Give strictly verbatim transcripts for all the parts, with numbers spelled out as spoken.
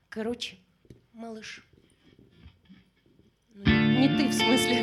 Короче, малыш. Не ты, в смысле.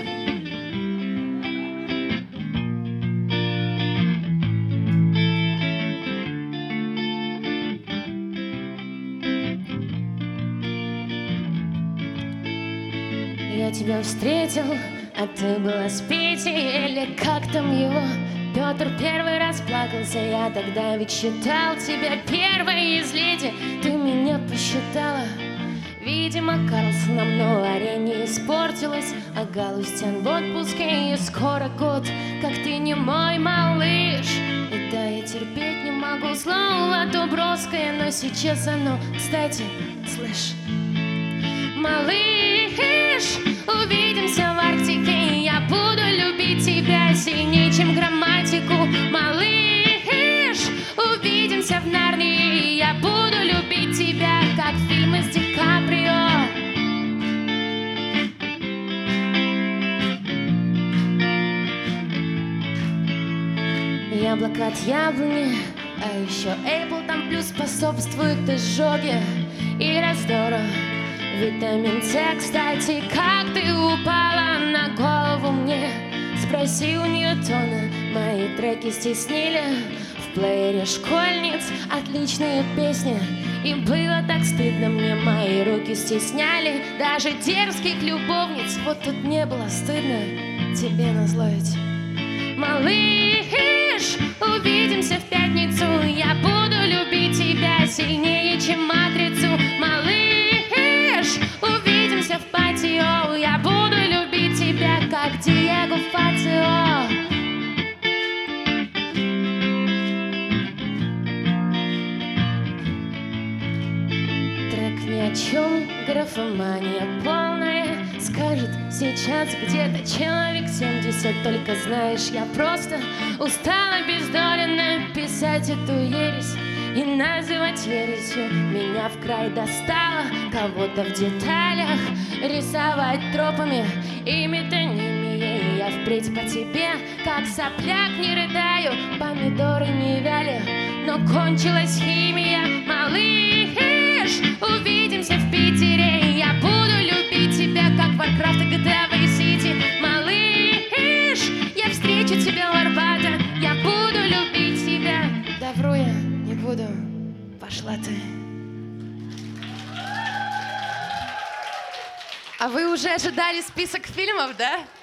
Я тебя встретил, а ты была с Петей, или как там его? Петр первый раз плакался, я тогда ведь считал тебя первой из леди. Ты меня посчитала. Видимо, Карлсон на арене испортилась, а Галустян в отпуске, и скоро год, как ты не мой малыш. И да, я терпеть не могу слово Дубровское, но сейчас оно, кстати, слышь, малыш, увидимся в Арктике, я буду любить тебя сильнее, чем грамматику. Малыш, увидимся в Нарнии, я буду любить тебя, как фильмы с Ди Каприо. Яблоко от яблони, а еще Apple там плюс способствует изжоге и раздору. Витамин С, кстати, как ты упала на голову мне? Спроси у Ньютона, мои треки стеснили в плеере школьниц, отличные песни. И было так стыдно мне, мои руки стесняли даже дерзких любовниц. Вот тут не было стыдно тебе назло ведь. Малыш, увидимся в пятницу, я буду любить тебя сильнее, чем матрицу. Малыш, увидимся в патио, я буду любить тебя, как Диего Фацио. Трек ни о чем, графомания полная. Скажет сейчас где-то человек семьдесят. Только знаешь, я просто устала бездоленно писать эту ересь и называть ересью. Меня в край достало кого-то в деталях рисовать тропами и метонимией. Я впредь по тебе, как сопляк, не рыдаю, помидоры не вяли, но кончилась химия. Малыш, увидимся в Питере, я буду любить тебя, как Warcraft и джи ти эй Vice City. Малыш, я встречу тебя у Арбата, я буду любить тебя. Да вру я, не буду, пошла ты. А вы уже ожидали список фильмов, да?